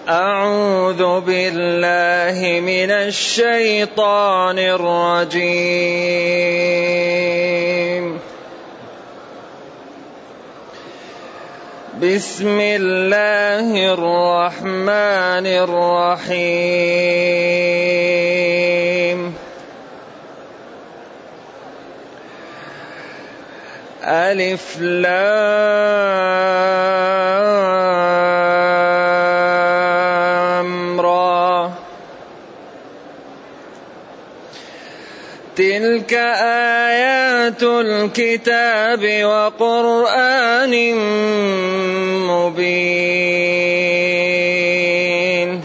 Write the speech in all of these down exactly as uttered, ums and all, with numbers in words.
أعوذ بالله من الشيطان الرجيم. بسم الله الرحمن الرحيم. ألف لام را تلك آيات الكتاب وقرآن مبين.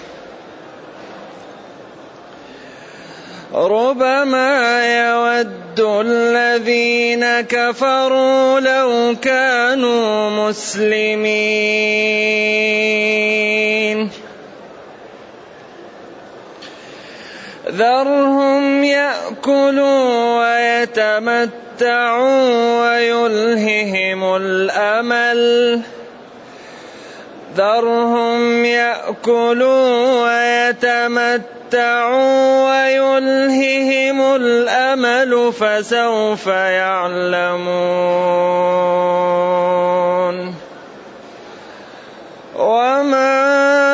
ربما يود الذين كفروا لو كانوا مسلمين ذرهم يأكلوا ويتمتعوا ويلههم الأمل ذرهم يأكلوا ويتمتعوا ويلههم الأمل فسوف يعلمون. وما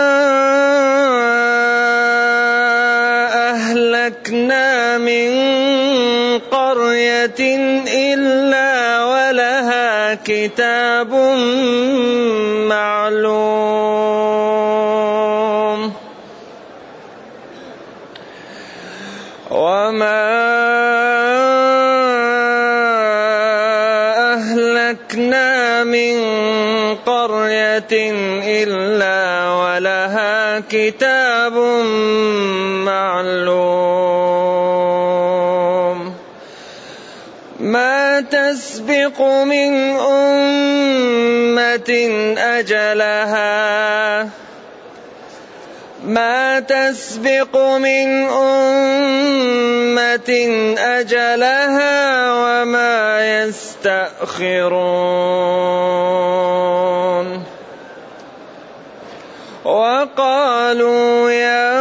أهلكنا من قرية إلا ولها كتاب معلوم. وما أهلكنا من قرية إلا ولها كتاب معلوم. ما تسبق من أمة أجلها ما تسبق من أمة أجلها وما يستأخرون. وقالوا يا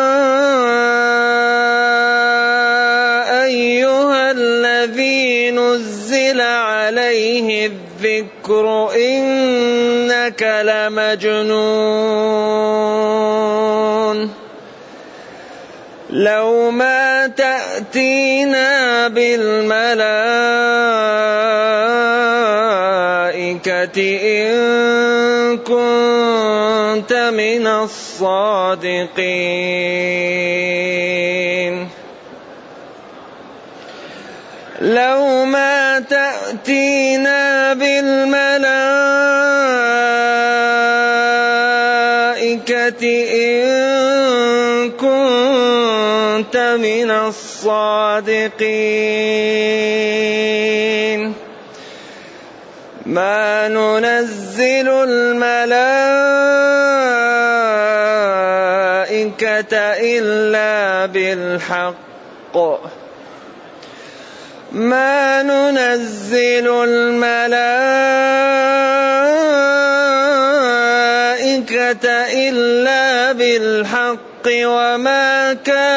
أيها الذي نزل عليه الذكر إنك لمجنون لو ما تأتينا بالملائكة إن كنت من الصادقين لو ما تأتينا بالملائكة إن كنت من الصادقين ما ننزل الملائكة إلا بالحق ما ننزل الملائكة إلا بالحق وما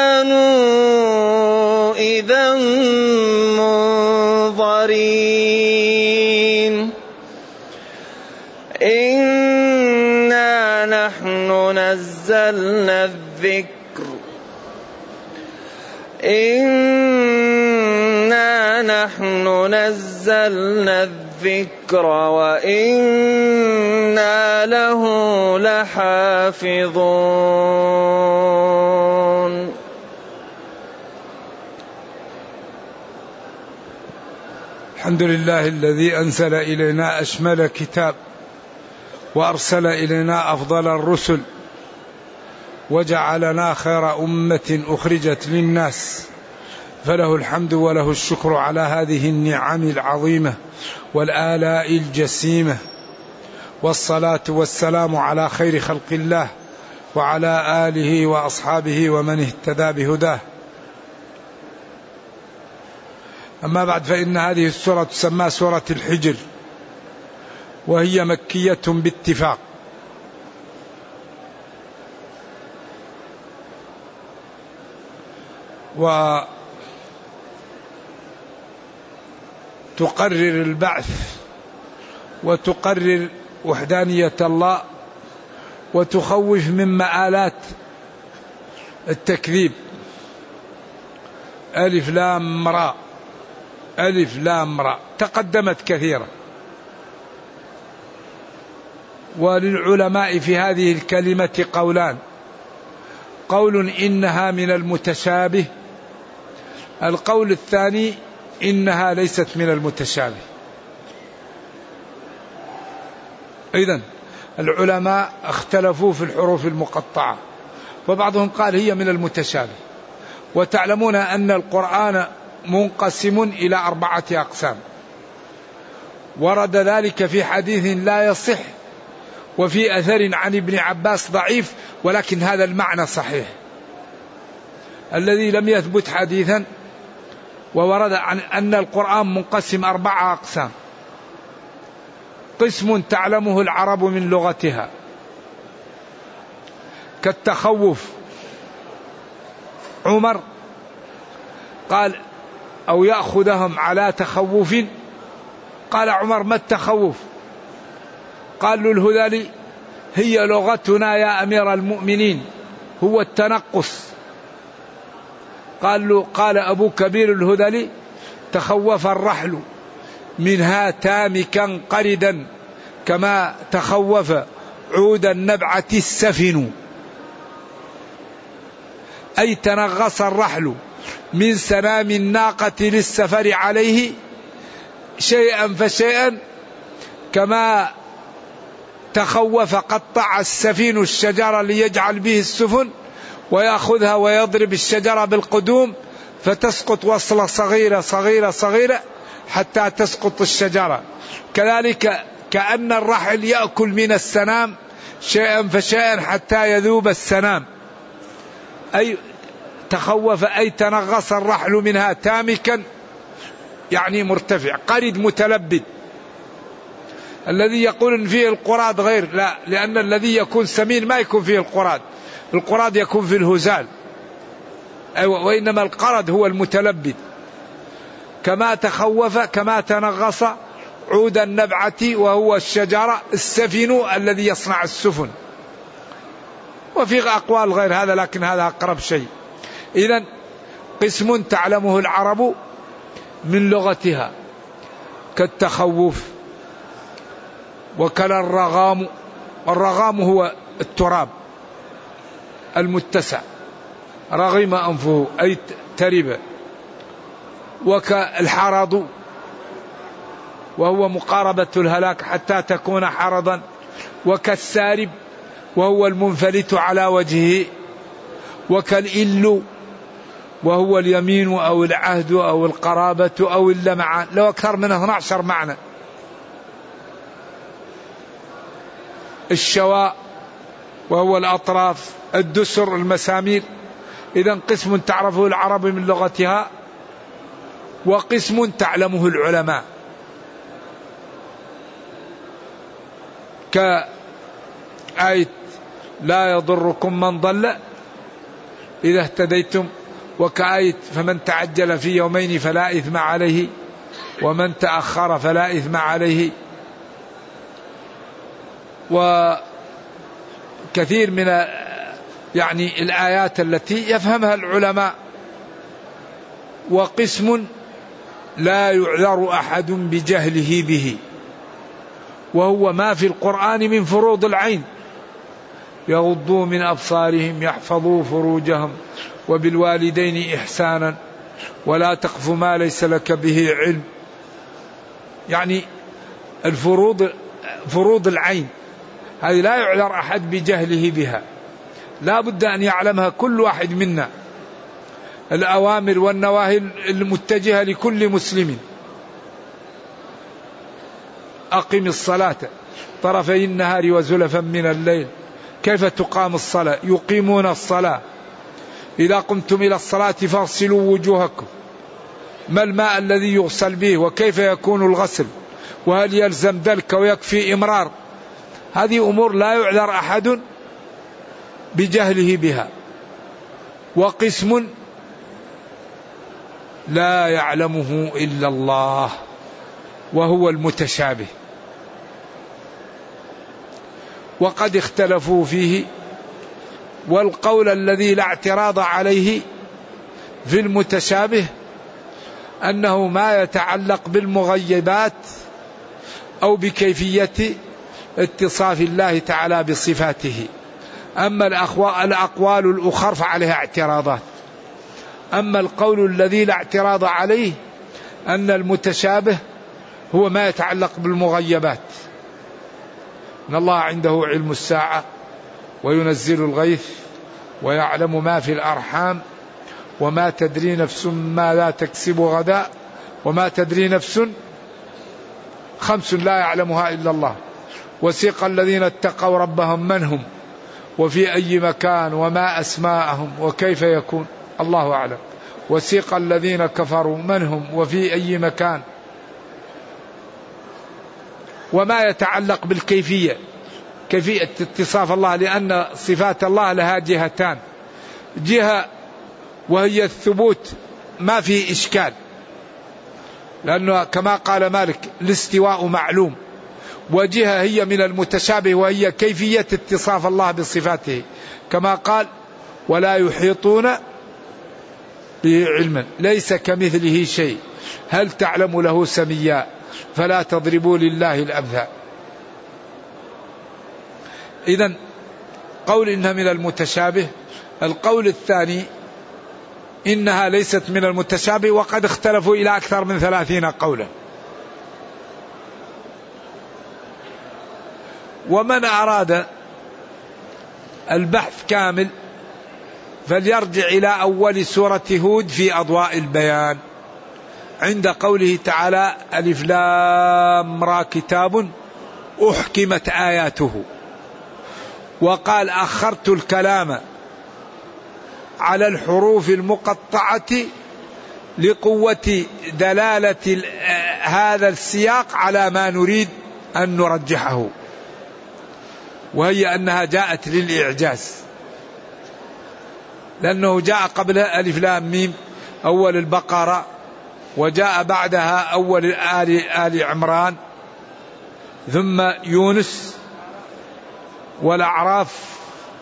كانوا إذا منظرين. إنا نحن نزلنا الذكر إنا نحن نزلنا الذكر وإنا له لحافظون. الحمد لله الذي أنزل إلينا أشمل كتاب وأرسل إلينا أفضل الرسل وجعلنا خير أمة أخرجت للناس فله الحمد وله الشكر على هذه النعم العظيمة والآلاء الجسيمة والصلاة والسلام على خير خلق الله وعلى آله وأصحابه ومن اهتدى بهداه. أما بعد فإن هذه السورة تسمى سورة الحجر وهي مكية باتفاق وتقرر البعث وتقرر وحدانية الله وتخوف من مآلات التكذيب. ألف لام را، ألف لام را تقدمت كثيرا. وللعلماء في هذه الكلمة قولان: قول إنها من المتشابه، القول الثاني إنها ليست من المتشابه. إذن العلماء اختلفوا في الحروف المقطعة، فبعضهم قال هي من المتشابه. وتعلمون أن القرآن منقسم إلى أربعة أقسام، ورد ذلك في حديث لا يصح وفي أثر عن ابن عباس ضعيف، ولكن هذا المعنى صحيح. الذي لم يثبت حديثا وورد عن أن القرآن منقسم أربعة أقسام: قسم تعلمه العرب من لغتها كالتخوف. عمر قال أو يأخذهم على تخوف، قال عمر ما التخوف؟ قال له الهذلي هي لغتنا يا أمير المؤمنين، هو التنقص. قال له قال أبو كبير الهذلي تخوف الرحل منها تامكا قردا كما تخوف عود النبعة السفن، أي تنغص الرحل من سنام الناقة للسفر عليه شيئا فشيئا كما تخوف قطع السفين الشجرة ليجعل به السفن ويأخذها ويضرب الشجرة بالقدوم فتسقط وصلة صغيرة صغيرة صغيرة حتى تسقط الشجرة. كذلك كأن الرحل يأكل من السنام شيئا فشيئا حتى يذوب السنام، أي تخوف أي تنغص الرحل منها تامكا يعني مرتفع، قرد متلبد. الذي يقول إن فيه القراد غير، لا، لأن الذي يكون سمين ما يكون فيه القراد، القراد يكون في الهزال، أيوة، وإنما القرد هو المتلبد. كما تخوف كما تنغص عود النبعة وهو الشجرة السفن الذي يصنع السفن. وفي أقوال غير هذا لكن هذا أقرب شيء. إذن قسم تعلمه العرب من لغتها كالتخوف وكلا الرغام. الرغام هو التراب المتسع، رغم أنفه أي ترب. وكالحرض وهو مقاربة الهلاك حتى تكون حرضا. وكالسارب وهو المنفلت على وجهه. وكالإل وهو اليمين أو العهد أو القرابة أو اللمعان، لو أكثر من اثني عشر معنى. الشواء وهو الأطراف، الدسر، المسامير. إذن قسم تعرفه العرب من لغتها وقسم تعلمه العلماء كآية لا يضركم من ضل إذا اهتديتم، وكآية فمن تعجل في يومين فلا إثم عليه ومن تأخر فلا إثم عليه. وكثير من يعني الآيات التي يفهمها العلماء. وقسم لا يعذر أحد بجهله به، وهو ما في القرآن من فروض العين: يغضوا من أبصارهم يحفظوا فروجهم وبالوالدين إحسانا ولا تقف ما ليس لك به علم. يعني الفروض فروض العين هذه لا يعذر أحد بجهله بها، لا بد أن يعلمها كل واحد منا. الأوامر والنواهي المتجهة لكل مسلم: أقم الصلاة طرفي النهار وزلفا من الليل. كيف تقام الصلاة؟ يقيمون الصلاة. إذا قمتم إلى الصلاة فاغسلوا وجوهكم. ما الماء الذي يغسل به وكيف يكون الغسل وهل يلزم دلك ويكفي إمرار؟ هذه أمور لا يعذر أحد بجهله بها. وقسم لا يعلمه إلا الله، وهو المتشابه. وقد اختلفوا فيه، والقول الذي لا اعتراض عليه في المتشابه أنه ما يتعلق بالمغيبات أو بكيفية اتصاف الله تعالى بصفاته. أما الأقوال الأخرى فعليها اعتراضات. أما القول الذي لا اعتراض عليه أن المتشابه هو ما يتعلق بالمغيبات، إن الله عنده علم الساعة وينزل الغيث ويعلم ما في الأرحام وما تدري نفس ما لا تكسب غدا وما تدري نفس، خمس لا يعلمها إلا الله. وسيق الذين اتقوا ربهم من هم وفي أي مكان وما أسماءهم وكيف يكون، الله أعلم. وسيق الذين كفروا من هم وفي أي مكان، وما يتعلق بالكيفية، كيفية اتصاف الله، لأن صفات الله لها جهتان، جهة وهي الثبوت ما في إشكال، لأنه كما قال مالك الاستواء معلوم، وجهة هي من المتشابه وهي كيفية اتصاف الله بصفاته، كما قال ولا يحيطون به علما ليس كمثله شيء هل تعلم له سميا فلا تضربوا لله الأمثال. إذن قول إنها من المتشابه. القول الثاني إنها ليست من المتشابه، وقد اختلفوا إلى أكثر من ثلاثين قولا. ومن أراد البحث كامل فليرجع إلى أول سورة هود في أضواء البيان، عند قوله تعالى ألف لام را كتاب أحكمت آياته، وقال أخرت الكلام على الحروف المقطعة لقوة دلالة هذا السياق على ما نريد أن نرجحه، وهي أنها جاءت للإعجاز، لأنه جاء قبلها ألف لام ميم أول البقرة، وجاء بعدها أول آل, آل عمران، ثم يونس والأعراف.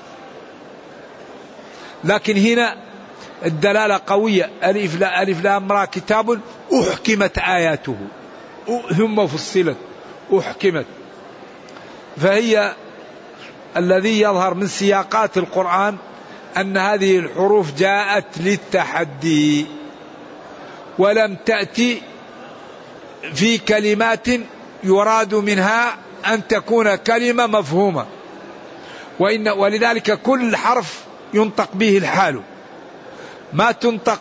لكن هنا الدلالة قوية، ألف لا ألف لام را كتاب أحكمت آياته ثم فصلت أحكمت. فهي الذي يظهر من سياقات القرآن أن هذه الحروف جاءت للتحدي، ولم تأتي في كلمات يراد منها أن تكون كلمة مفهومة، وإن ولذلك كل حرف ينطق به الحال، ما تنطق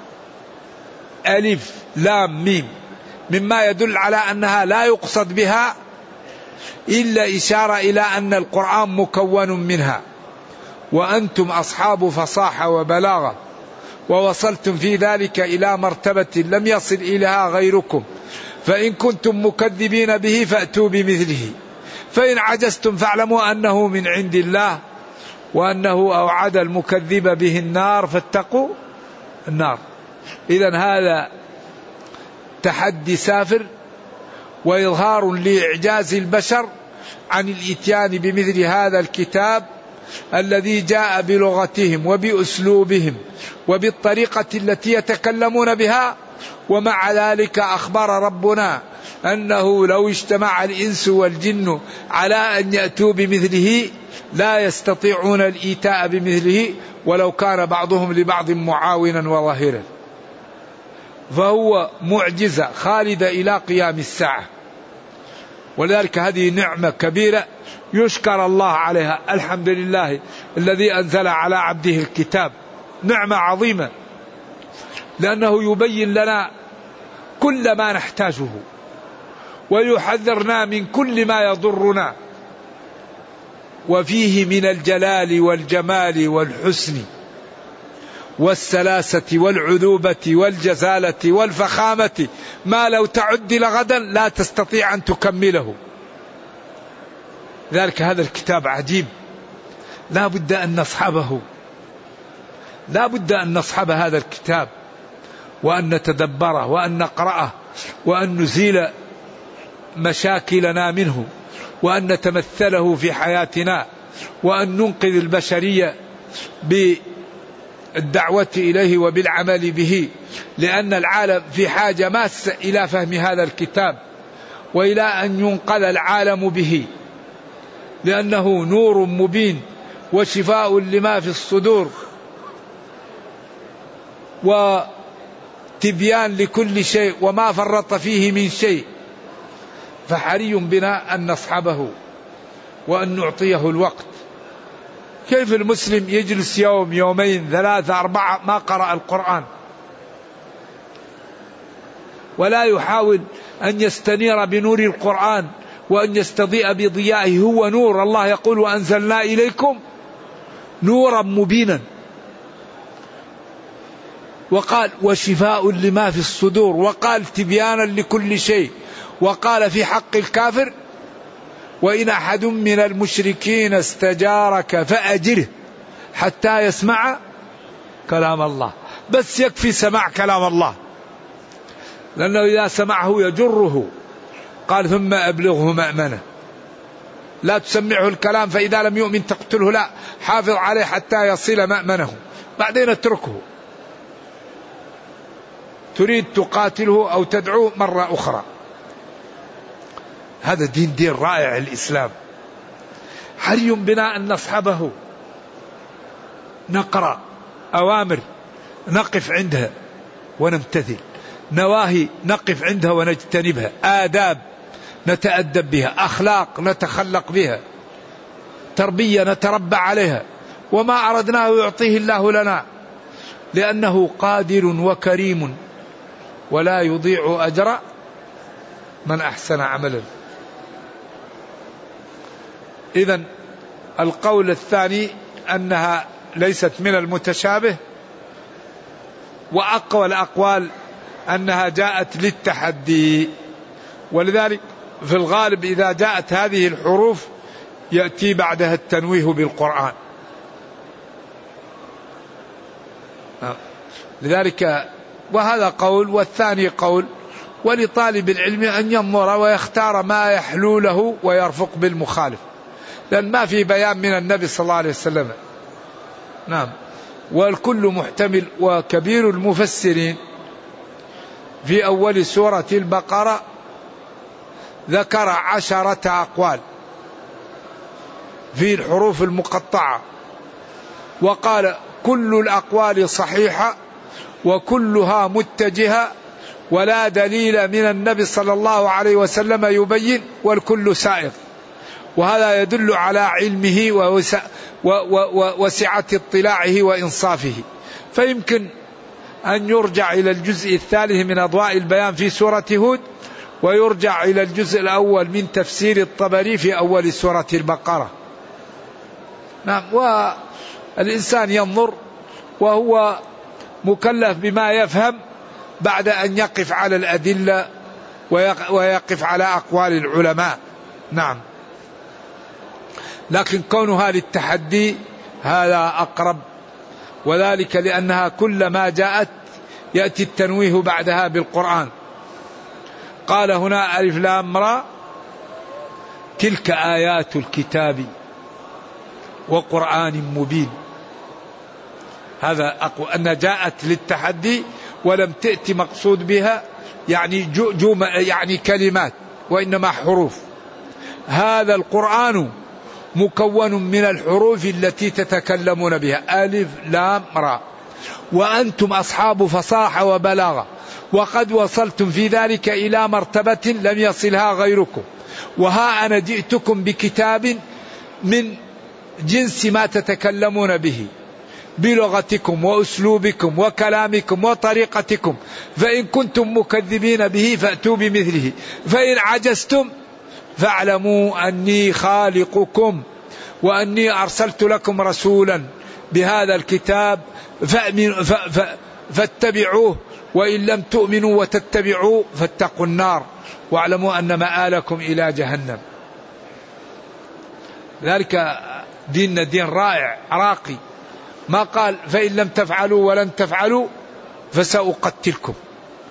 ألف لام ميم، مما يدل على أنها لا يقصد بها إلا إشارة إلى أن القرآن مكون منها، وأنتم أصحاب فصاحة وبلاغة ووصلتم في ذلك إلى مرتبة لم يصل إليها غيركم، فإن كنتم مكذبين به فأتوا بمثله، فإن عجزتم فاعلموا أنه من عند الله وأنه أوعد المكذب به النار فاتقوا النار. إذن هذا تحدي سافر وإظهار لإعجاز البشر عن الإتيان بمثل هذا الكتاب الذي جاء بلغتهم وبأسلوبهم وبالطريقة التي يتكلمون بها. ومع ذلك أخبر ربنا أنه لو اجتمع الإنس والجن على أن يأتوا بمثله لا يستطيعون الإيتاء بمثله ولو كان بعضهم لبعض معاونا وظهيرا. فهو معجزة خالدة إلى قيام الساعة، ولذلك هذه نعمة كبيرة يشكر الله عليها. الحمد لله الذي أنزل على عبده الكتاب، نعمة عظيمة، لأنه يبين لنا كل ما نحتاجه ويحذرنا من كل ما يضرنا، وفيه من الجلال والجمال والحسن والسلاسة والعذوبة والجزالة والفخامة ما لو تعد لغدا لا تستطيع أن تكمله. ذلك هذا الكتاب عجيب، لا بد أن نصحبه، لا بد أن نصحب هذا الكتاب وأن نتدبره وأن نقرأه وأن نزيل مشاكلنا منه وأن نتمثله في حياتنا وأن ننقذ البشرية بالدعوة إليه وبالعمل به، لأن العالم في حاجة ماسة إلى فهم هذا الكتاب وإلى أن ينقذ العالم به، لأنه نور مبين وشفاء لما في الصدور وتبيان لكل شيء وما فرط فيه من شيء. فحري بنا أن نصحبه وأن نعطيه الوقت. كيف المسلم يجلس يوم يومين ثلاثة أربعة ما قرأ القرآن ولا يحاول أن يستنير بنور القرآن وأن يستضيء بضيائه؟ هو نور، الله يقول وأنزلنا إليكم نورا مبينا، وقال وشفاء لما في الصدور، وقال تبيانا لكل شيء، وقال في حق الكافر وإن أحد من المشركين استجارك فأجره حتى يسمع كلام الله. بس يكفي سماع كلام الله، لأنه إذا سمعه يجره. قال ثم أبلغه مأمنه، لا تسمعه الكلام فإذا لم يؤمن تقتله، لا، حافظ عليه حتى يصل مأمنه بعدين اتركه. تريد تقاتله أو تدعوه مرة أخرى. هذا دين دين رائع الإسلام. حري بنا أن نصحبه، نقرأ أوامر نقف عندها ونمتثل، نواهي نقف عندها ونجتنبها، آداب نتأدب بها، أخلاق نتخلق بها، تربية نتربى عليها، وما أردناه يعطيه الله لنا، لأنه قادر وكريم ولا يضيع أجر من أحسن عملا. إذن القول الثاني أنها ليست من المتشابه، وأقوى الأقوال أنها جاءت للتحدي، ولذلك في الغالب إذا جاءت هذه الحروف يأتي بعدها التنويه بالقرآن. لذلك وهذا قول، والثاني قول، ولطالب العلم أن ينظر ويختار ما يحلو له ويرفق بالمخالف، لأن ما في بيان من النبي صلى الله عليه وسلم. نعم. والكل محتمل. وكبير المفسرين في أول سورة البقرة ذكر عشرة أقوال في الحروف المقطعة، وقال كل الأقوال صحيحة وكلها متجهة ولا دليل من النبي صلى الله عليه وسلم يبين، والكل سائغ. وهذا يدل على علمه ووسعة اطلاعه وإنصافه. فيمكن أن يرجع إلى الجزء الثالث من أضواء البيان في سورة هود، ويرجع إلى الجزء الأول من تفسير الطبري في أول سورة البقرة. نعم. والإنسان ينظر وهو مكلف بما يفهم بعد أن يقف على الأدلة ويقف على أقوال العلماء. نعم. لكن كونها للتحدي هذا أقرب، وذلك لأنها كلما جاءت يأتي التنويه بعدها بالقرآن. قال هنا ألف لام را تلك آيات الكتاب وقرآن مبين. هذا أقوى، أن جاءت للتحدي ولم تأتي مقصود بها يعني جوم يعني كلمات، وإنما حروف. هذا القرآن مكون من الحروف التي تتكلمون بها، ألف لام را، وأنتم أصحاب فصاحة وبلاغة، وقد وصلتم في ذلك إلى مرتبة لم يصلها غيركم، وها أنا جئتكم بكتاب من جنس ما تتكلمون به بلغتكم وأسلوبكم وكلامكم وطريقتكم، فإن كنتم مكذبين به فأتوا بمثله، فإن عجزتم فاعلموا أني خالقكم وأني أرسلت لكم رسولا بهذا الكتاب فاتبعوه، وإن لم تؤمنوا وتتبعوا فاتقوا النار واعلموا أن مآلكم إلى جهنم. ذلك ديننا دين رائع راقي، ما قال فإن لم تفعلوا ولن تفعلوا فسأقتلكم.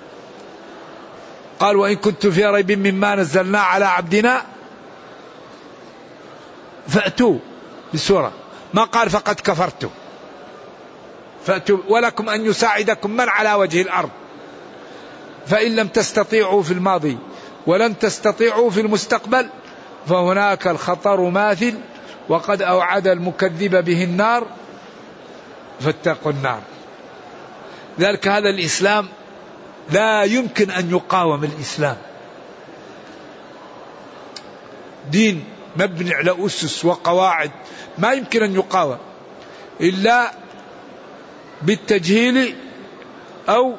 قال وإن كنت في ريب مما نزلنا على عبدنا فأتوا بسورة، ما قال فقد كفرتم، فأتوا ولكم أن يساعدكم من على وجه الأرض، فإن لم تستطيعوا في الماضي ولن تستطيعوا في المستقبل فهناك الخطر ماثل، وقد أوعد المكذب به النار فاتقوا النار. ذلك هذا الإسلام لا يمكن أن يقاوم. الإسلام دين مبني على أسس وقواعد ما يمكن أن يقاوم إلا بالتجهيل أو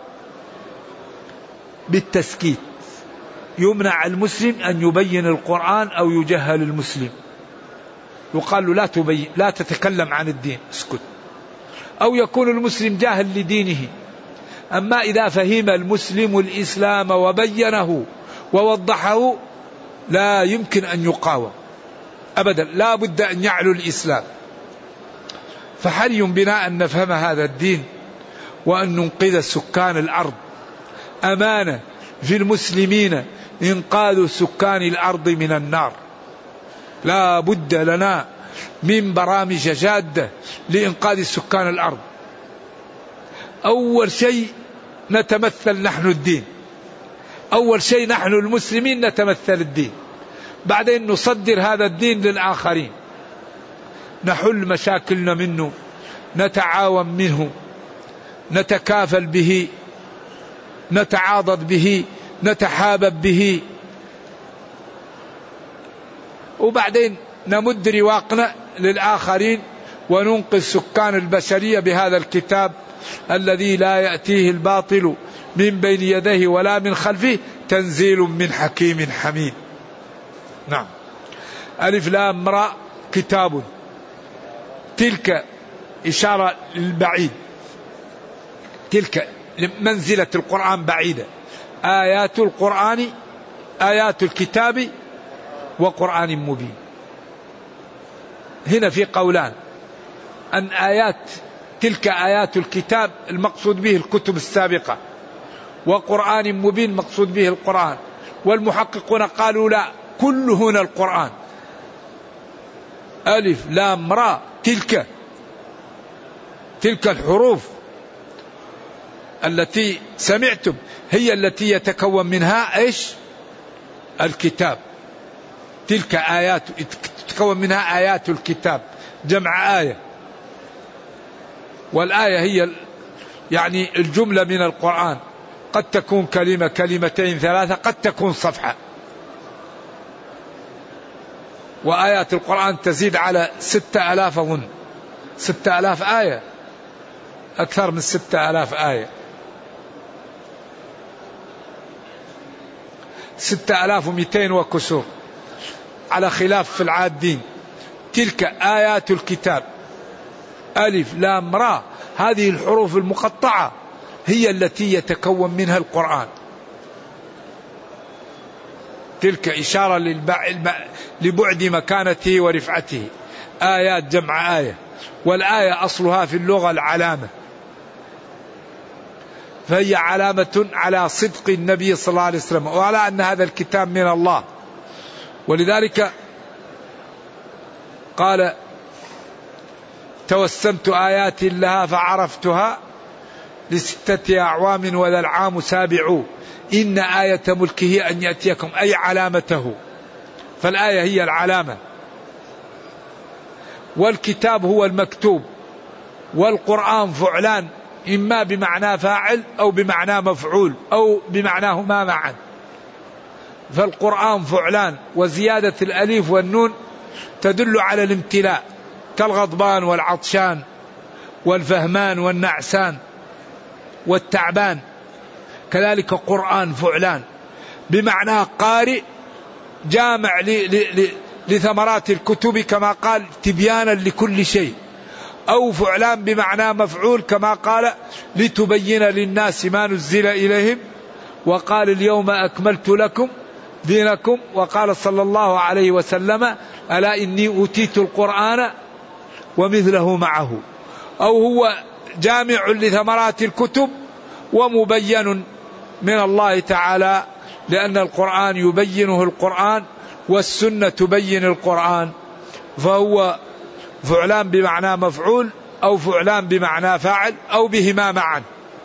بالتسكيت. يمنع المسلم أن يبين القرآن أو يجهل المسلم، يقال له لا تبين، لا تتكلم عن الدين، اسكت. أو يكون المسلم جاهل لدينه. أما إذا فهم المسلم الإسلام وبينه ووضحه لا يمكن أن يقاوم أبدا، لا بد أن يعلو الإسلام. فحري بنا أن نفهم هذا الدين وأن ننقذ سكان الأرض. أمانة في المسلمين إنقاذ سكان الأرض من النار. لا بد لنا من برامج جادة لإنقاذ سكان الأرض. أول شيء نتمثل نحن الدين، أول شيء نحن المسلمين نتمثل الدين، بعدين نصدر هذا الدين للآخرين، نحل مشاكلنا منه، نتعاون منه، نتكافل به، نتعاضد به، نتحابب به، وبعدين نمد رواقنا للآخرين وننقذ سكان البشرية بهذا الكتاب الذي لا يأتيه الباطل من بين يديه ولا من خلفه، تنزيل من حكيم حميد. نعم. ألف لام را كتاب، تلك إشارة للبعيد، تلك منزلة القرآن بعيدة. آيات القرآن آيات الكتاب وقرآن مبين. هنا في قولان، أن آيات تلك آيات الكتاب المقصود به الكتب السابقة، وقرآن مبين مقصود به القرآن. والمحققون قالوا لا، كل هنا القرآن. ألف لام را تلك، تلك الحروف التي سمعتم هي التي يتكون منها ايش؟ الكتاب. تلك آيات تتكون منها آيات الكتاب، جمع آية، والآية هي يعني الجملة من القرآن، قد تكون كلمة كلمتين ثلاثة، قد تكون صفحة. وآيات القرآن تزيد على ستة آلاف أظن، ستة آلاف آية، أكثر من ستة آلاف آية، ستة آلاف ومئتين وكسور، على خلاف في العادين. تلك آيات الكتاب، ألف لام را، هذه الحروف المقطعة هي التي يتكون منها القرآن. تلك إشارة لبعد مكانته ورفعته. آيات جمع آية، والآية أصلها في اللغة العلامة، فهي علامة على صدق النبي صلى الله عليه وسلم وعلى أن هذا الكتاب من الله. ولذلك قال توسمت آيات لها فعرفتها لستة أعوام وذا العام سابع، إن آية ملكه أن يأتيكم، أي علامته. فالآية هي العلامة، والكتاب هو المكتوب، والقرآن فعلان، إما بمعنى فاعل أو بمعنى مفعول أو بمعناهما معا. فالقرآن فعلان، وزيادة الأليف والنون تدل على الامتلاء، كالغضبان والعطشان والفهمان والنعسان والتعبان. كذلك قرآن فعلان بمعنى قارئ جامع لثمرات الكتب كما قال تبيانا لكل شيء، أو فعلان بمعنى مفعول كما قال لتبين للناس ما نزل إليهم، وقال اليوم أكملت لكم دينكم، وقال صلى الله عليه وسلم ألا إني أوتيت القرآن ومثله معه. أو هو جامع لثمرات الكتب، ومبين من الله تعالى، لأن القرآن يبينه القرآن والسنة تبين القرآن، فهو فعلان بمعنى مفعول أو فعلان بمعنى فاعل أو بهما معا.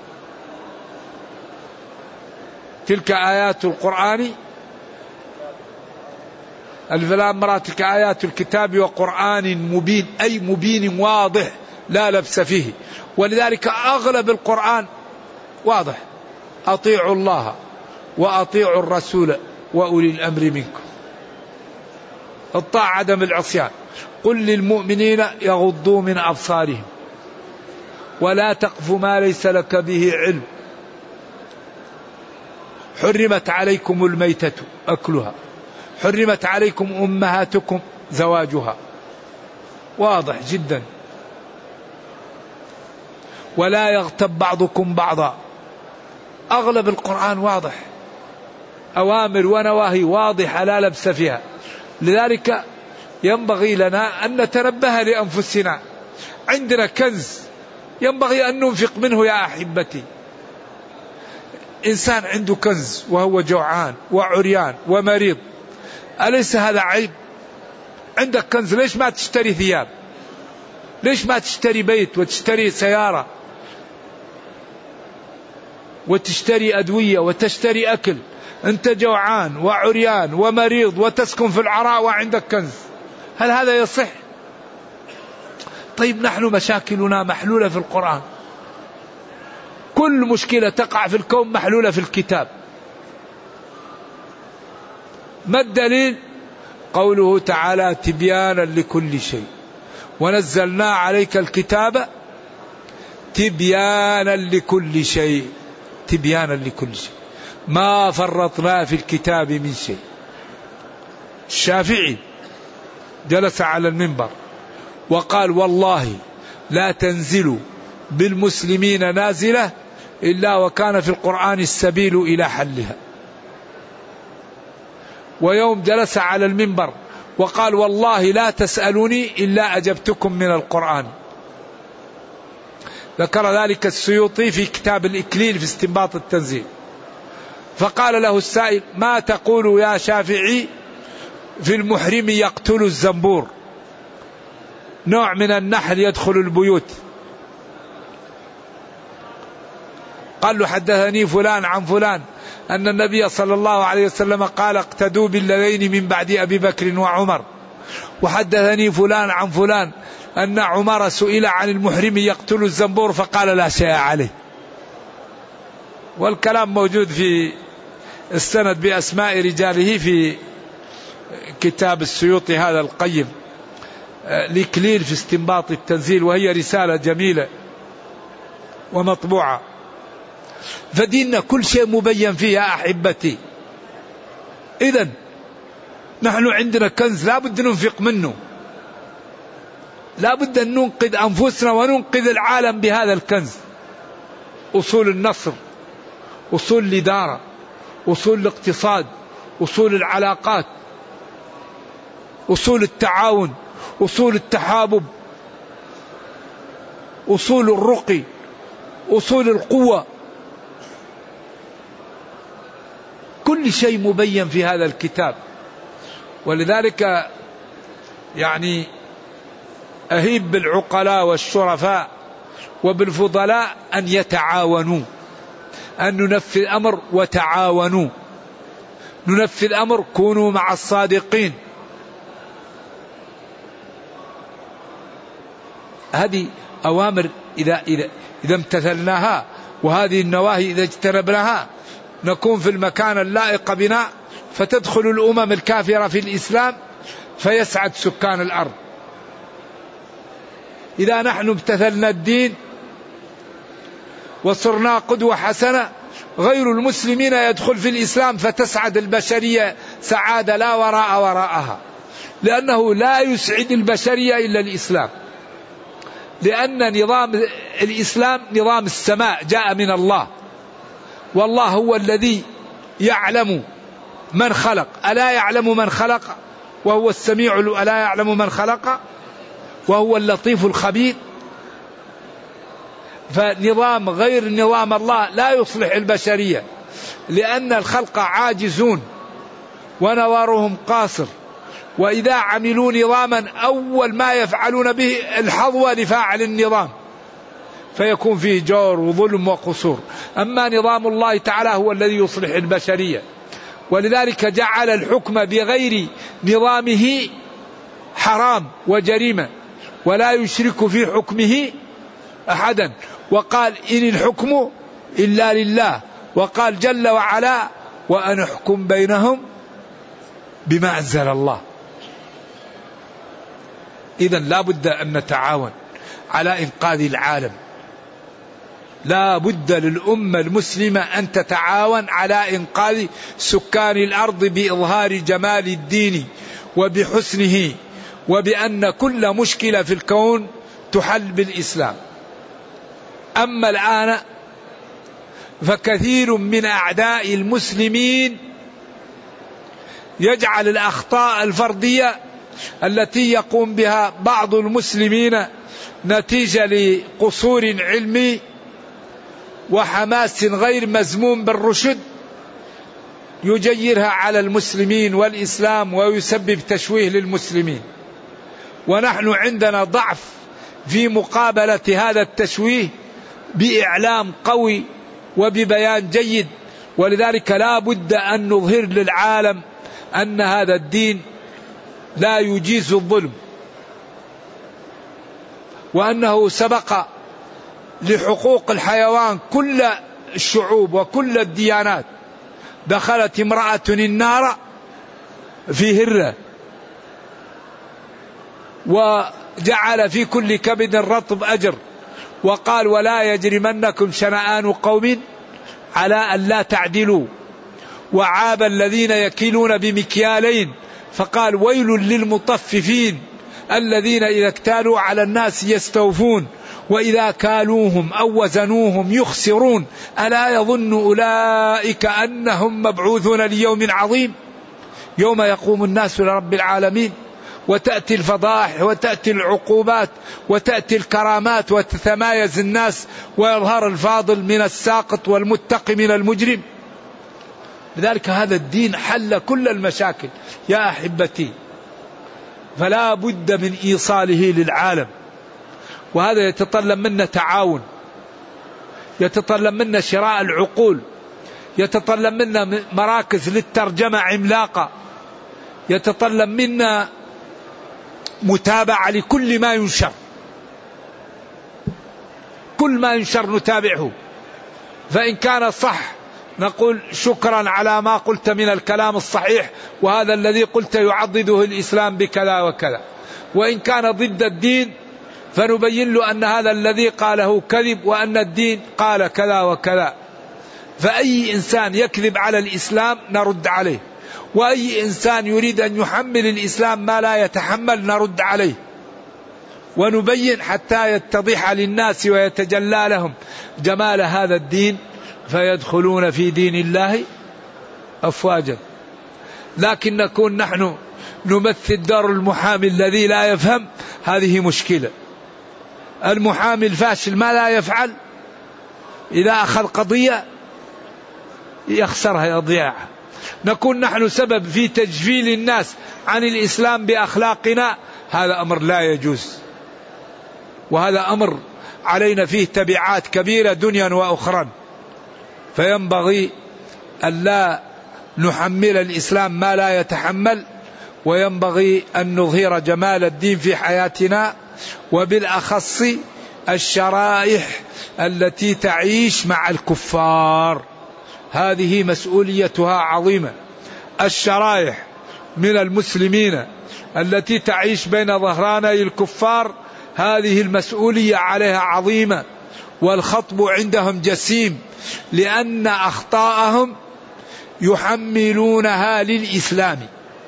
تلك آيات القرآن ألف لام را تلك آيات الكتاب وقرآن مبين، أي مبين واضح لا لبس فيه. ولذلك أغلب القرآن واضح: أطيعوا الله وأطيعوا الرسول وأولي الأمر منكم. الطاعة عدم العصيان. قل للمؤمنين يغضوا من أبصارهم ولا تقف ما ليس لك به علم. حرمت عليكم الميتة أكلها، حرمت عليكم أمهاتكم زواجها، واضح جدا. ولا يغتب بعضكم بعضا، أغلب القرآن واضح، أوامر ونواهي واضحة لا لبس فيها. لذلك ينبغي لنا أن نتنبه لأنفسنا، عندنا كنز ينبغي أن ننفق منه يا أحبتي. إنسان عنده كنز وهو جوعان وعريان ومريض، أليس هذا عيب؟ عندك كنز، ليش ما تشتري ثياب؟ ليش ما تشتري بيت وتشتري سيارة وتشتري أدوية وتشتري أكل؟ أنت جوعان وعريان ومريض وتسكن في العراء وعندك كنز، هل هذا يصح؟ طيب نحن مشاكلنا محلولة في القرآن، كل مشكلة تقع في الكون محلولة في الكتاب. ما الدليل؟ قوله تعالى: تبيانا لكل شيء ونزلنا عليك الكتاب تبيانا لكل شيء. تبيانا لكل شيء، ما فرطنا في الكتاب من شيء. الشافعي جلس على المنبر وقال: والله لا تنزل بالمسلمين نازلة إلا وكان في القرآن السبيل إلى حلها. ويوم جلس على المنبر وقال: والله لا تسألوني إلا أجبتكم من القرآن. ذكر ذلك السيوطي في كتاب الإكليل في استنباط التنزيل. فقال له السائل: ما تقول يا شافعي في المحرم يقتل الزنبور، نوع من النحل يدخل البيوت؟ قال له: حدثني فلان عن فلان أن النبي صلى الله عليه وسلم قال: اقتدوا بالذين من بعد أبي بكر وعمر. وحدثني فلان عن فلان أن عمر سئل عن المحرم يقتل الزنبور فقال: لا شيء عليه. والكلام موجود في السند بأسماء رجاله في كتاب السيوطي هذا القيم الإكليل في استنباط التنزيل، وهي رسالة جميلة ومطبوعة. فديننا كل شيء مبين فيه يا أحبتي. إذن نحن عندنا كنز لا بد ننفق منه، لا بد أن ننقذ أنفسنا وننقذ العالم بهذا الكنز. أصول النصر، أصول الإدارة، أصول الاقتصاد، أصول العلاقات، أصول التعاون، أصول التحابب، أصول الرقي، أصول القوة، كل شيء مبين في هذا الكتاب. ولذلك يعني أهيب بالعقلاء والشرفاء وبالفضلاء أن يتعاونوا، أن ننفذ الأمر وتعاونوا، ننفذ الأمر كونوا مع الصادقين. هذه أوامر إذا إذا إذا امتثلناها، وهذه النواهي إذا اجتنبناها نكون في المكان اللائق بنا، فتدخل الأمم الكافرة في الإسلام فيسعد سكان الأرض. إذا نحن امتثلنا الدين وصرنا قدوة حسنة، غير المسلمين يدخل في الإسلام فتسعد البشرية سعادة لا وراء وراءها، لأنه لا يسعد البشرية إلا الإسلام، لأن نظام الإسلام نظام السماء جاء من الله، والله هو الذي يعلم من خلق. ألا يعلم من خلق وهو السميع، ألا يعلم من خلق وهو اللطيف الخبير. فنظام غير نظام الله لا يصلح البشرية، لأن الخلق عاجزون ونظرهم قاصر، وإذا عملوا نظاما أول ما يفعلون به الحظوة لفاعل النظام، فيكون فيه جور وظلم وقصور. أما نظام الله تعالى هو الذي يصلح البشرية، ولذلك جعل الحكم بغير نظامه حرام وجريمة، ولا يشرك في حكمه أحدا، وقال إن الحكم إلا لله، وقال جل وعلا وأن أحكم بينهم بما أنزل الله. إذن لا بد أن نتعاون على إنقاذ العالم، لا بد للأمة المسلمة أن تتعاون على إنقاذ سكان الأرض بإظهار جمال الدين وبحسنه، وبأن كل مشكلة في الكون تحل بالإسلام. أما الآن فكثير من أعداء المسلمين يجعل الأخطاء الفردية التي يقوم بها بعض المسلمين نتيجة لقصور علمي وحماس غير مزموم بالرشد يجيرها على المسلمين والإسلام ويسبب تشويه للمسلمين، ونحن عندنا ضعف في مقابلة هذا التشويه بإعلام قوي وببيان جيد. ولذلك لا بد أن نظهر للعالم أن هذا الدين لا يجيز الظلم، وأنه سبق لحقوق الحيوان كل الشعوب وكل الديانات. دخلت امرأة النار في هرة، وجعل في كل كبد رطب أجر، وقال ولا يجرمنكم شنآن قوم على أن لا تعدلوا، وعاب الذين يكيلون بمكيالين، فقال ويل للمطففين الذين إذا اكتالوا على الناس يستوفون وإذا كالوهم أو وزنوهم يخسرون ألا يظن أولئك أنهم مبعوثون ليوم عظيم يوم يقوم الناس لرب العالمين. وتأتي الفضائح وتأتي العقوبات وتأتي الكرامات وتتمايز الناس ويظهر الفاضل من الساقط والمتقي من المجرم. لذلك هذا الدين حل كل المشاكل يا أحبتي، فلا بد من إيصاله للعالم، وهذا يتطلب منا تعاون، يتطلب منا شراء العقول، يتطلب منا مراكز للترجمة عملاقة، يتطلب منا متابعة لكل ما ينشر، كل ما ينشر نتابعه، فإن كان صح نقول شكرا على ما قلت من الكلام الصحيح، وهذا الذي قلت يعضده الإسلام بكذا وكذا، وإن كان ضد الدين فنبين له أن هذا الذي قاله كذب وأن الدين قال كذا وكذا. فأي إنسان يكذب على الإسلام نرد عليه، وأي إنسان يريد أن يحمل الإسلام ما لا يتحمل نرد عليه، ونبين حتى يتضح للناس ويتجلى لهم جمال هذا الدين فيدخلون في دين الله أفواجا. لكن نكون نحن نمثل دار المحامي الذي لا يفهم، هذه مشكلة. المحامي الفاشل ما لا يفعل، إذا أخذ قضية يخسرها يضيعها. نكون نحن سبب في تجفيل الناس عن الإسلام بأخلاقنا، هذا أمر لا يجوز، وهذا أمر علينا فيه تبعات كبيرة دنيا وأخرى. فينبغي أن لا نحمل الإسلام ما لا يتحمل، وينبغي أن نظهر جمال الدين في حياتنا، وبالأخص الشرائح التي تعيش مع الكفار، هذه مسؤوليتها عظيمة. الشرائح من المسلمين التي تعيش بين ظهراني الكفار هذه المسؤولية عليها عظيمة، والخطب عندهم جسيم، لأن أخطاءهم يحملونها للإسلام،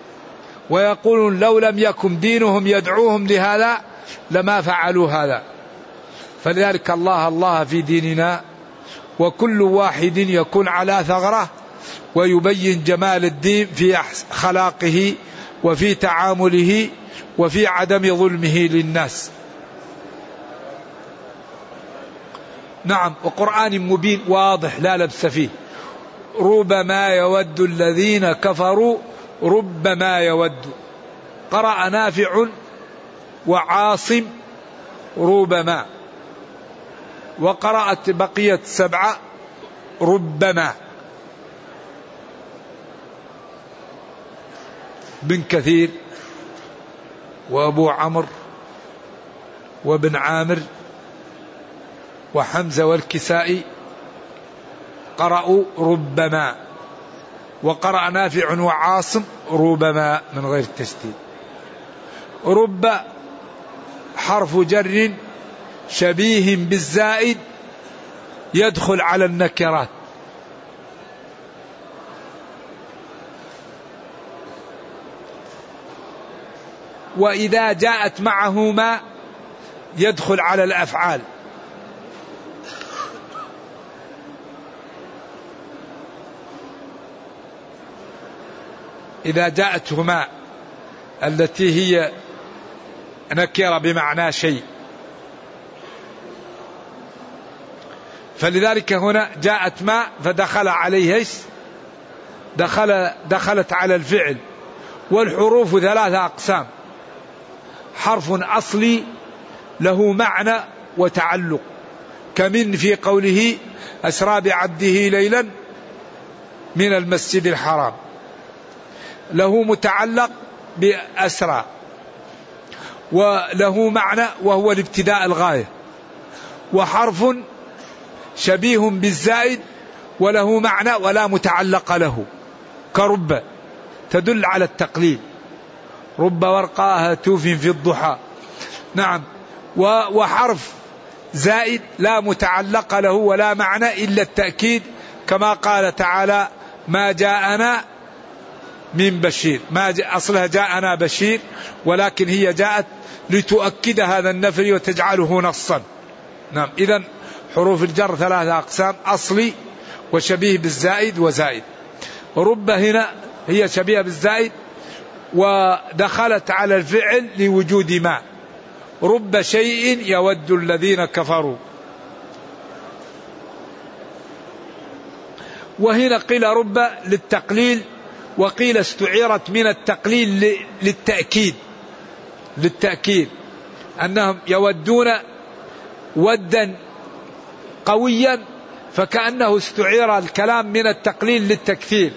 ويقولون لو لم يكن دينهم يدعوهم لهذا لما فعلوا هذا. فلذلك الله الله في ديننا، وكل واحد يكون على ثغرة ويبين جمال الدين في خلاقه وفي تعامله وفي عدم ظلمه للناس. نعم، وقرآن مبين واضح لا لبس فيه. ربما يود الذين كفروا ربما يود. قرأ نافع وعاصم ربما، وقرأت بقية سبعة ربما. بن كثير وأبو عمرو وابن عامر وحمزة والكسائي قرأوا ربما، وقرأ نافع وعاصم ربما من غير تشديد. رب حرف جر شبيه بالزائد يدخل على النكرات. وإذا جاءت معه ما يدخل على الأفعال. إذا جاءته ما التي هي نكرة بمعنى شيء، فلذلك هنا جاءت ما فدخل عليه دخل دخلت على الفعل. والحروف ثلاثة أقسام: حرف أصلي له معنى وتعلق، كمن في قوله أسرى بعبده ليلا من المسجد الحرام، له متعلق بأسرى، وله معنى وهو الابتداء الغاية. وحرف شبيه بالزائد وله معنى ولا متعلق له، كرب تدل على التقليل، رب ورقاها توف في الضحى. نعم. وحرف زائد لا متعلق له ولا معنى إلا التأكيد، كما قال تعالى ما جاءنا من بشير. ما جاء أصلها جاءنا بشير، ولكن هي جاءت لتؤكد هذا النفي وتجعله نصا. نعم. إذن حروف الجر ثلاثة أقسام: أصلي وشبيه بالزائد وزائد. رب هنا هي شبيه بالزائد ودخلت على الفعل لوجود ما. رب شيء يود الذين كفروا. وهنا قيل رب للتقليل، وقيل استعيرت من التقليل للتأكيد للتأكيد أنهم يودون ودا قويا، فكأنه استعير الكلام من التقليل للتكثير،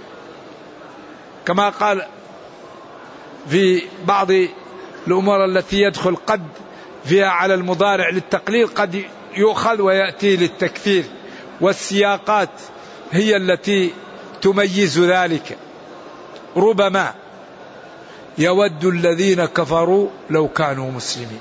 كما قال في بعض الأمور التي يدخل قد فيها على المضارع للتقليل قد يؤخذ ويأتي للتكثير، والسياقات هي التي تميز ذلك. ربما يود الذين كفروا لو كانوا مسلمين.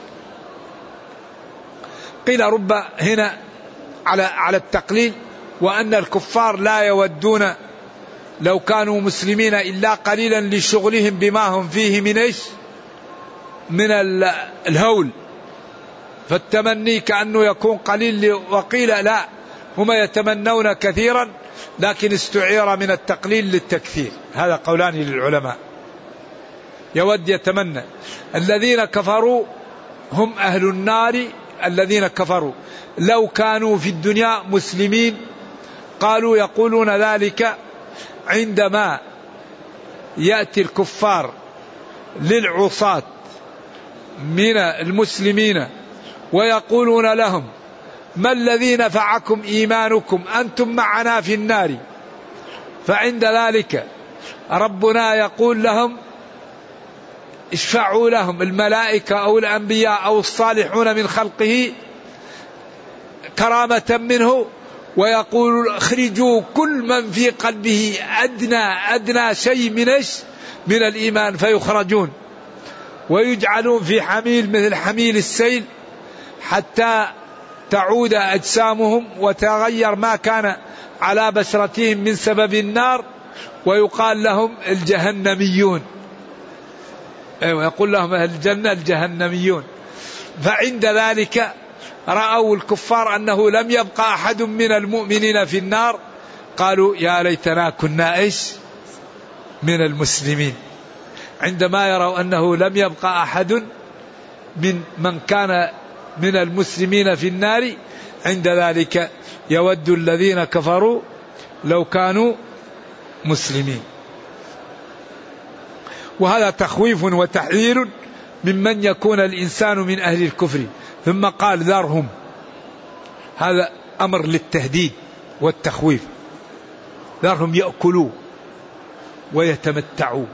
قيل رب هنا على على التقليل، وأن الكفار لا يودون لو كانوا مسلمين إلا قليلا لشغلهم بما هم فيه من إيش؟ من الهول، فالتمني كأنه يكون قليل. وقيل لا، هم يتمنون كثيرا، لكن استعير من التقليل للتكثير. هذا قولان للعلماء. يود يتمنى. الذين كفروا هم أهل النار. الذين كفروا لو كانوا في الدنيا مسلمين، قالوا يقولون ذلك عندما يأتي الكفار للعصاة من المسلمين ويقولون لهم ما الذي نفعكم إيمانكم أنتم معنا في النار، فعند ذلك ربنا يقول لهم اشفعوا لهم الملائكة أو الأنبياء أو الصالحون من خلقه كرامة منه، ويقول اخرجوا كل من في قلبه أدنى أدنى شيء من من الإيمان، فيخرجون ويجعلون في حميل مثل حميل السيل حتى تعود أجسامهم وتغير ما كان على بشرتهم من سبب النار، ويقال لهم الجهنميون. أيوة، يقول لهم أهل الجنة الجهنميون. فعند ذلك رأوا الكفار أنه لم يبقى أحد من المؤمنين في النار، قالوا يا ليتنا كنا إيش من المسلمين. عندما يروا أنه لم يبقى أحد من من كان من المسلمين في النار، عند ذلك يود الذين كفروا لو كانوا مسلمين. وهذا تخويف وتحذير ممن يكون الإنسان من أهل الكفر. ثم قال ذرهم، هذا أمر للتهديد والتخويف. ذرهم يأكلوا ويتمتعوا،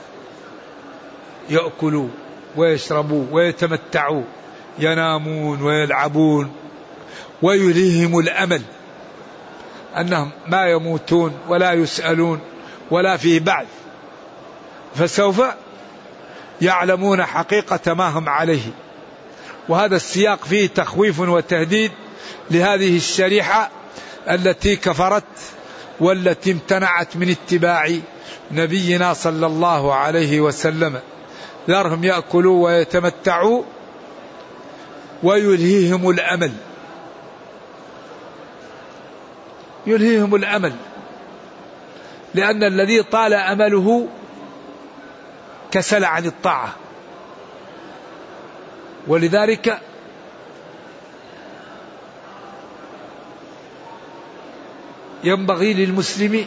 يأكلوا ويشربوا ويتمتعوا، ينامون ويلعبون، ويلههم الأمل أنهم ما يموتون ولا يسألون ولا في بعث، فسوف يعلمون حقيقة ما هم عليه. وهذا السياق فيه تخويف وتهديد لهذه الشريحة التي كفرت والتي امتنعت من اتباع نبينا صلى الله عليه وسلم. ذرهم يأكلوا ويتمتعوا ويلهيهم الأمل، يلهيهم الأمل، لأن الذي طال أمله كسل عن الطاعة. ولذلك ينبغي للمسلم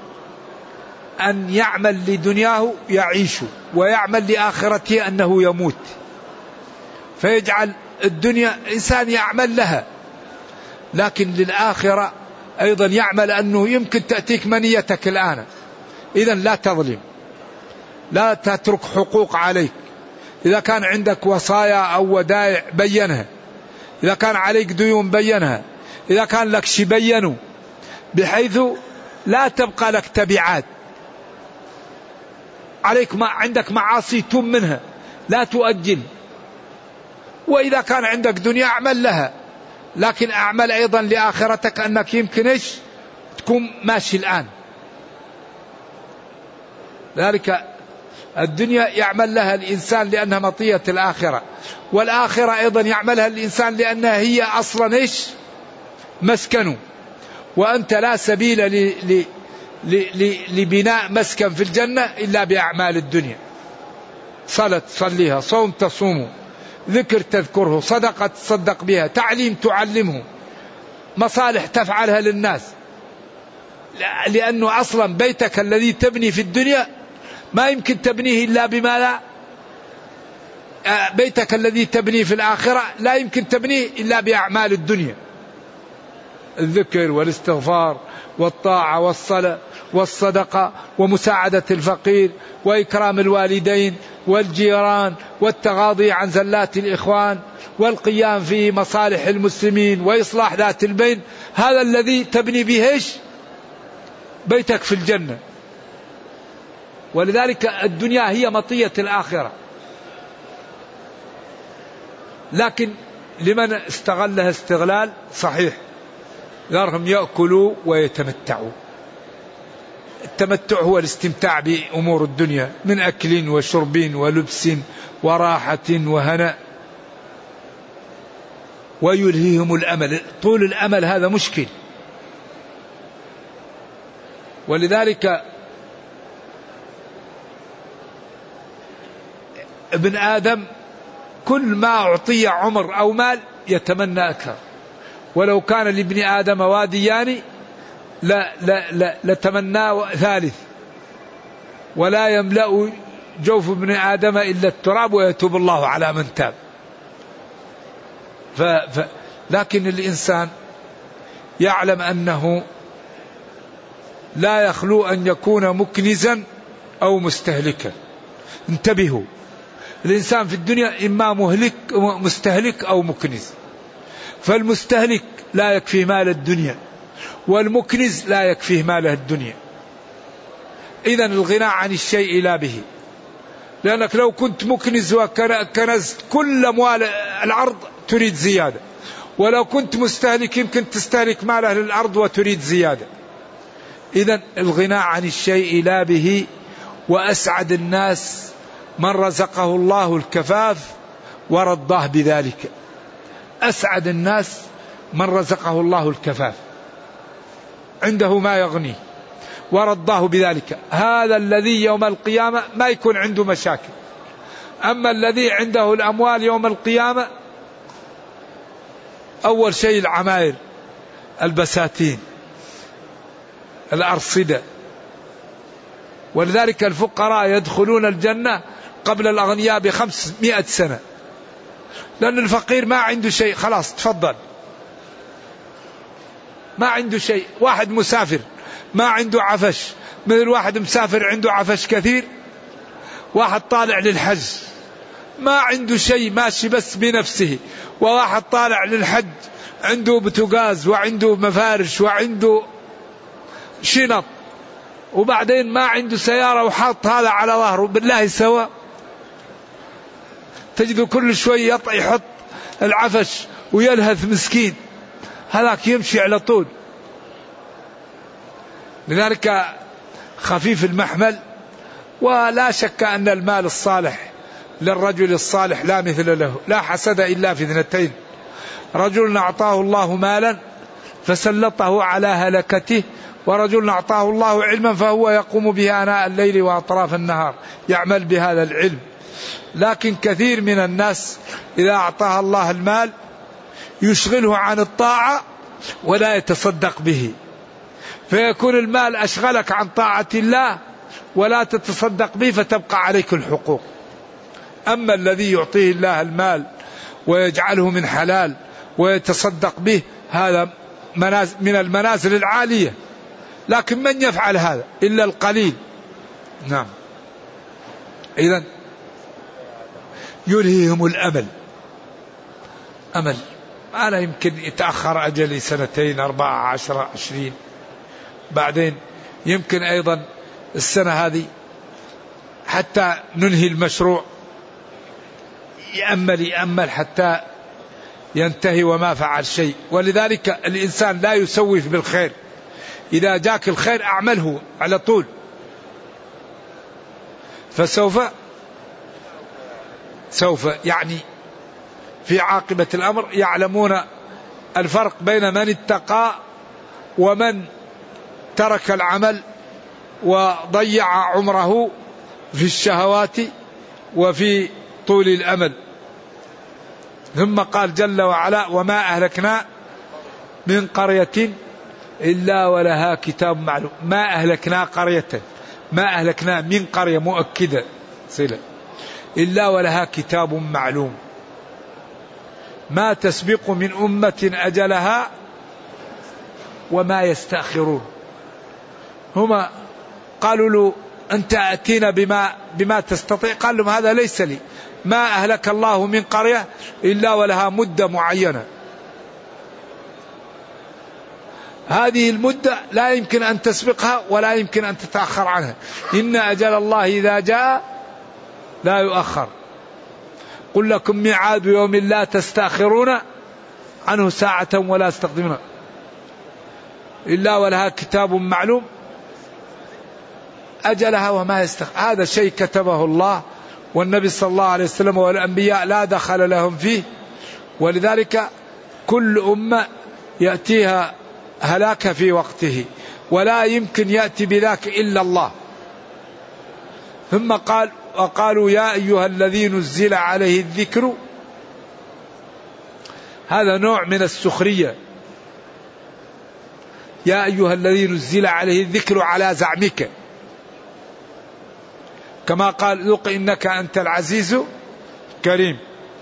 أن يعمل لدنياه يعيش، ويعمل لآخرته أنه يموت، فيجعل الدنيا إنسان يعمل لها، لكن للآخرة أيضا يعمل أنه يمكن تأتيك منيتك الآن، إذن لا تظلم، لا تترك حقوق عليك. إذا كان عندك وصايا أو ودائع بينها، إذا كان عليك ديون بينها، إذا كان لك شيء بينه، بحيث لا تبقى لك تبعات. عليك ما عندك معاصي تم منها، لا تؤجل. وإذا كان عندك دنيا أعمل لها، لكن أعمل أيضا لآخرتك أنك يمكن إيش تكون ماشي الآن. ذلك الدنيا يعمل لها الإنسان لأنها مطية الآخرة، والآخرة أيضا يعملها الإنسان لأنها هي أصلا إيش مسكنه. وأنت لا سبيل ل... ل... ل... لبناء مسكن في الجنة إلا بأعمال الدنيا. صلاة تصليها، صوم تصومه، ذكر تذكره، صدقة تصدق بها، تعليم تعلمه، مصالح تفعلها للناس. لأنه أصلا بيتك الذي تبني في الدنيا ما يمكن تبنيه إلا بما لا بيتك الذي تبنيه في الآخرة لا يمكن تبنيه إلا بأعمال الدنيا، الذكر والاستغفار والطاعة والصلاة والصدقة ومساعدة الفقير وإكرام الوالدين والجيران والتغاضي عن زلات الإخوان والقيام في مصالح المسلمين وإصلاح ذات البين. هذا الذي تبني به إيش بيتك في الجنة. ولذلك الدنيا هي مطية الآخرة، لكن لمن استغلها استغلال صحيح. ذرهم يأكلوا ويتمتعوا. التمتع هو الاستمتاع بأمور الدنيا من أكل وشرب ولبس وراحة وهناء. ويلهيهم الأمل، طول الأمل هذا مشكل. ولذلك ابن آدم كل ما أعطي عمر أو مال يتمنى أكثر، ولو كان لابن آدم واديان لا لا لا لتمنى ثالث، ولا يملأ جوف ابن آدم إلا التراب ويتوب الله على من تاب. ف ف لكن الإنسان يعلم أنه لا يخلو أن يكون مكنزا أو مستهلكا. انتبهوا، الإنسان في الدنيا إما مهلك مستهلك أو مكنز. فالمستهلك لا يكفي مال الدنيا، والمكنز لا يكفيه ماله الدنيا. إذن الغناء عن الشيء لا به، لأنك لو كنت مكنز وكنزت كل أموال الأرض تريد زيادة، ولو كنت مستهلك يمكن تستهلك ماله للأرض وتريد زيادة. إذن الغناء عن الشيء لا به. وأسعد الناس من رزقه الله الكفاف ورضاه بذلك. أسعد الناس من رزقه الله الكفاف، عنده ما يغني ورضاه بذلك. هذا الذي يوم القيامة ما يكون عنده مشاكل. أما الذي عنده الأموال يوم القيامة أول شيء العماير، البساتين، الأرصدة. ولذلك الفقراء يدخلون الجنة قبل الأغنياء بخمسمائة سنة، لأن الفقير ما عنده شيء، خلاص تفضل، ما عنده شيء. واحد مسافر ما عنده عفش، مثل واحد مسافر عنده عفش كثير. واحد طالع للحج ما عنده شيء، ماشي بس بنفسه. وواحد طالع للحج عنده بوتاجاز وعنده مفارش وعنده شنط، وبعدين ما عنده سيارة وحاط هذا على ظهره. بالله سوا؟ تجد كل شوي يحط العفش ويلهث مسكين، هذاك يمشي على طول. لذلك خفيف المحمل. ولا شك أن المال الصالح للرجل الصالح لا مثل له. لا حسد إلا في اثنتين: رجل أعطاه الله مالا فسلطه على هلكته، ورجل أعطاه الله علما فهو يقوم به آناء الليل وأطراف النهار يعمل بهذا العلم. لكن كثير من الناس إذا أعطاه الله المال يشغله عن الطاعة ولا يتصدق به، فيكون المال أشغلك عن طاعة الله ولا تتصدق به، فتبقى عليك الحقوق. أما الذي يعطيه الله المال ويجعله من حلال ويتصدق به، هذا من المنازل العالية. لكن من يفعل هذا إلا القليل. نعم. إذن يلهيهم الأمل. أمل أنا يمكن يتأخر أجلي سنتين أربعة عشرة عشرين، بعدين يمكن أيضا السنة هذه حتى ننهي المشروع. يأمل يأمل حتى ينتهي وما فعل شيء. ولذلك الإنسان لا يسوف بالخير، إذا جاك الخير أعمله على طول، فسوف سوف يعني في عاقبة الأمر يعلمون الفرق بين من اتقى ومن ترك العمل وضيع عمره في الشهوات وفي طول الأمل. ثم قال جل وعلا: وما أهلكنا من قرية إلا ولها كتاب معلوم. ما أهلكنا قرية، ما أهلكنا من قرية مؤكدة صلة، إلا ولها كتاب معلوم، ما تسبق من أمة أجلها وما يستأخرون. هما قالوا له: أنت أتينا بما, بما تستطيع. قال لهم: هذا ليس لي. ما أهلك الله من قرية إلا ولها مدة معينة، هذه المدة لا يمكن أن تسبقها ولا يمكن أن تتأخر عنها. إن أجل الله إذا جاء لا يؤخر. قل لكم ميعاد يوم لا تستأخرون عنه ساعة ولا تستقدمون، إلا ولها كتاب معلوم أجلها وما يستأخر. هذا شيء كتبه الله، والنبي صلى الله عليه وسلم والأنبياء لا دخل لهم فيه. ولذلك كل أمة يأتيها هلاك في وقته، ولا يمكن يأتي بذاك إلا الله. ثم قال: وقالوا يا أيها الذي نزل عليه الذكر. هذا نوع من السخرية. يا أيها الذي نزل عليه الذكر على زعمك، كما قال: ذق إنك أنت العزيز الكريم.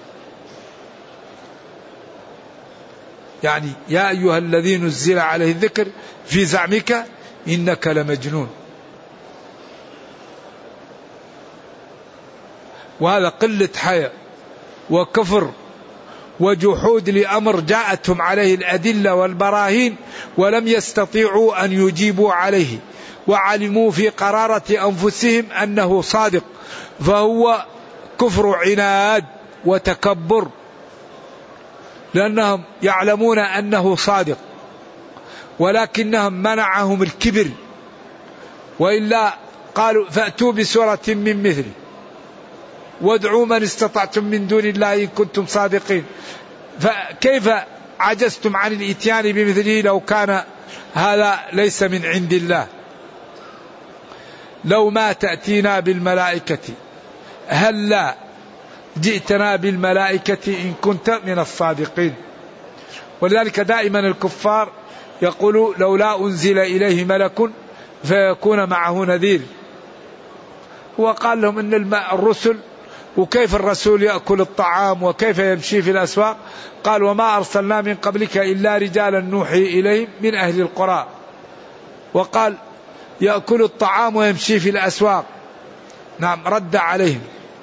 يعني يا أيها الذي نزل عليه الذكر في زعمك إنك لمجنون. وهذا قلة حياء وكفر وجحود لأمر جاءتهم عليه الأدلة والبراهين ولم يستطيعوا أن يجيبوا عليه، وعلموا في قرارة أنفسهم أنه صادق، فهو كفر عناد وتكبر، لأنهم يعلمون أنه صادق، ولكنهم منعهم الكبر. وإلا قالوا: فأتوا بسورة من مثله وادعوا من استطعتم من دون الله إن كنتم صادقين. فكيف عجزتم عن الإتيان بمثله لو كان هذا ليس من عند الله؟ لو ما تأتينا بالملائكة هل لا جئتنا بالملائكة إن كنت من الصادقين. ولذلك دائما الكفار يقولوا لولا أنزل إليه ملك فيكون معه نذير. هو قال لهم إن الرسل، وكيف الرسول يأكل الطعام وكيف يمشي في الأسواق؟ قال وما أرسلنا من قبلك إلا رجالا نوحي إليهم من أهل القرى. وقال يأكل الطعام ويمشي في الأسواق. نعم، رد عليهم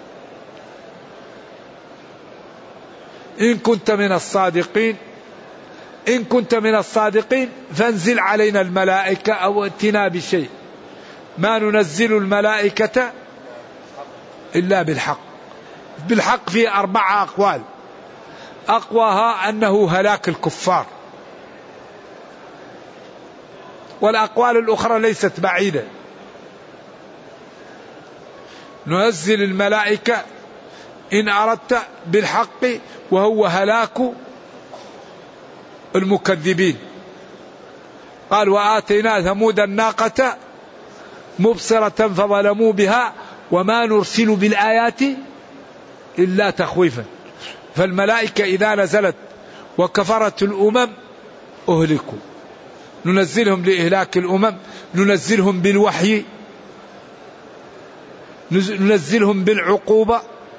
إن كنت من الصادقين إن كنت من الصادقين فانزل علينا الملائكة أو ائتنا بشيء، ما ننزل الملائكة إلا بالحق. بالحق في أربعة أقوال، أقواها أنه هلاك الكفار، والأقوال الأخرى ليست بعيدة. ننزل الملائكة إن أردت بالحق وهو هلاك المكذبين. قال وآتينا ثمود الناقة مبصرة فظلموا بها وما نرسل بالآيات إلا تخويفا. فالملائكة إذا نزلت وكفرت الأمم أهلكوا. ننزلهم لإهلاك الأمم، ننزلهم بالوحي، ننزلهم بالعقوبة.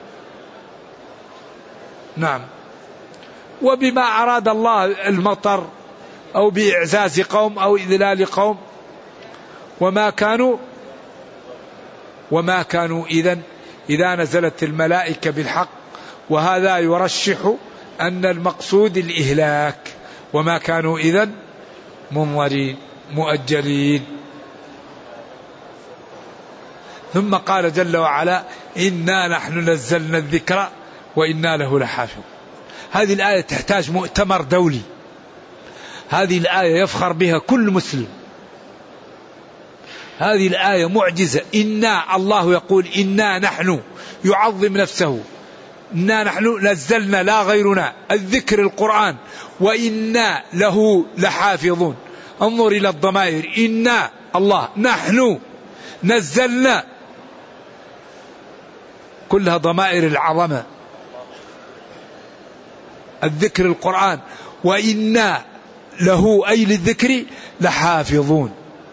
نعم، وبما أراد الله المطر أو بإعزاز قوم أو إذلال قوم. وما كانوا وما كانوا إذن إذا نزلت الملائكة بالحق. وهذا يرشح أن المقصود الإهلاك. وما كانوا إذن منظرين مؤجلين. ثم قال جل وعلا إنا نحن نزلنا الذكر وإنا له لحافظ. هذه الآية تحتاج مؤتمر دولي. هذه الآية يفخر بها كل مسلم. هذه الآية معجزة. إنا، الله يقول إنا نحن، يعظم نفسه. إنا نحن نزلنا، لا غيرنا، الذكر القرآن، وإنا له لحافظون. انظر إلى الضمائر، إنا الله، نحن نزلنا، كلها ضمائر العظمة. الذكر القرآن، وإنا له أي للذكر لحافظون.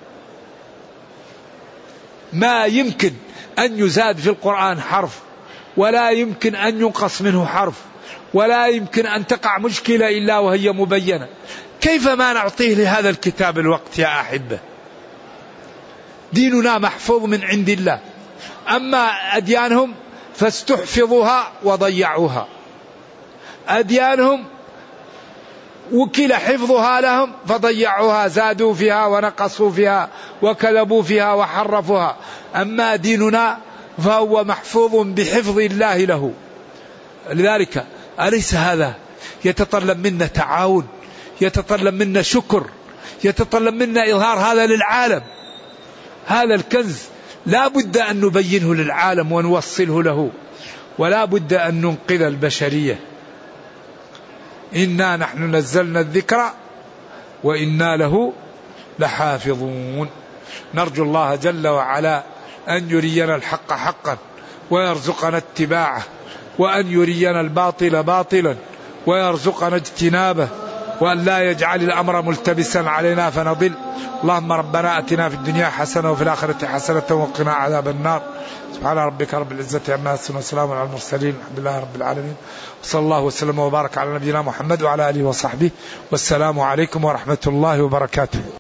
ما يمكن أن يزاد في القرآن حرف، ولا يمكن أن ينقص منه حرف، ولا يمكن أن تقع مشكلة إلا وهي مبينة. كيف ما نعطيه لهذا الكتاب الوقت يا أحبة؟ ديننا محفوظ من عند الله. أما أديانهم فاستحفظوها وضيعوها. أديانهم وكل حفظها لهم فضيعوها، زادوا فيها ونقصوا فيها وكذبوا فيها وحرفوها. أما ديننا فهو محفوظ بحفظ الله له. لذلك أليس هذا يتطلب منا تعاون، يتطلب منا شكر، يتطلب منا إظهار هذا للعالم. هذا الكنز لا بد أن نبينه للعالم ونوصله له، ولا بد أن ننقذ البشرية. إنا نحن نزلنا الذكر وإنا له لحافظون. نرجو الله جل وعلا أن يرينا الحق حقا ويرزقنا اتباعه، وأن يرينا الباطل باطلا ويرزقنا اجتنابه، وأن لا يجعل الأمر ملتبسا علينا فنضل. اللهم ربنا أتنا في الدنيا حسنة وفي الآخرة حسنة وقنا عذاب النار. سبحان ربك رب العزة عما يصفون وسلام على المرسلين، الحمد لله رب العالمين، وصلى الله وسلم وبارك على نبينا محمد وعلى آله وصحبه، والسلام عليكم ورحمة الله وبركاته.